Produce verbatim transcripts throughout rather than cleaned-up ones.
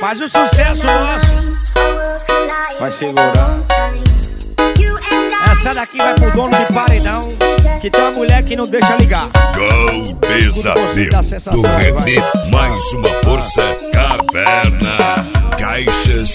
Faz o sucesso nosso. Vai segurando. Essa daqui vai pro dono de paredão, que tem uma mulher que não deixa ligar. Gol Pesadelo do René, mais uma força caverna. Caixas.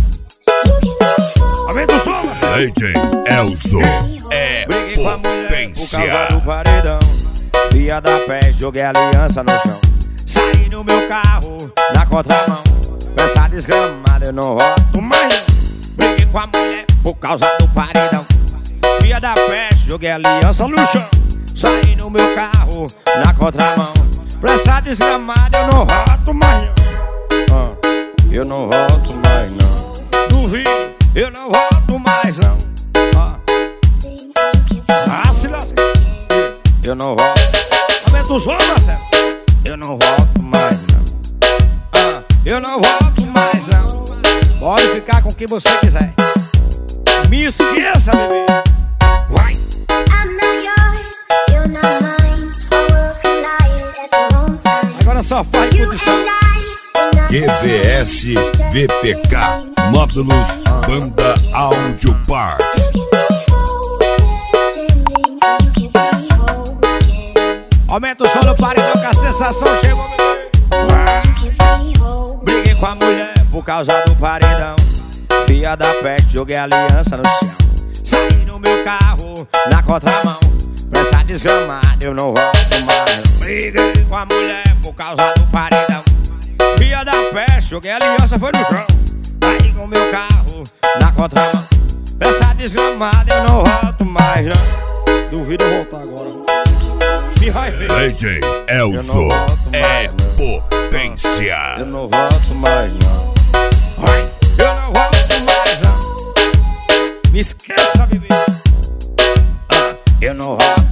Aumenta o som, Legend Elzo é potência. Via da pé, joguei a aliança no chão. Saí no meu carro, na contramão. Peça desgramada, eu não rodo mais. Briguei com a mulher por causa do paredão. Via da pé, joguei a aliança no chão. Saí no meu carro, na contramão. Peça desgramada, eu não rodo mais. ah, Eu não rodo mais não. Duvido, eu não rodo mais não. ah. Ah, se lasca. Eu não rodo. Aumenta o som, Marcelo. Eu não volto mais não. ah, Eu não volto mais não. Pode ficar com quem você quiser. Me esqueça, bebê. Vai. Agora só faz condição. Q V S V P K Módulos Banda Audio Parts. Aumenta o som no paredão que a sensação chegou, bebê. Briguei com a mulher por causa do paredão. Fia da peste, joguei a aliança no chão. Saí no meu carro, na contramão. Pressa desgramada, eu não volto mais. Briguei com a mulher por causa do paredão. Fia da peste, joguei a aliança, foi no chão. Saí com meu carro, na contramão. Pressa desgramada, eu não volto mais não. Duvido eu voltar agora. Legend Elzo é potência. Eu não volto mais não. Eu não volto mais não. Me esqueça, bebê. ah, Eu não volto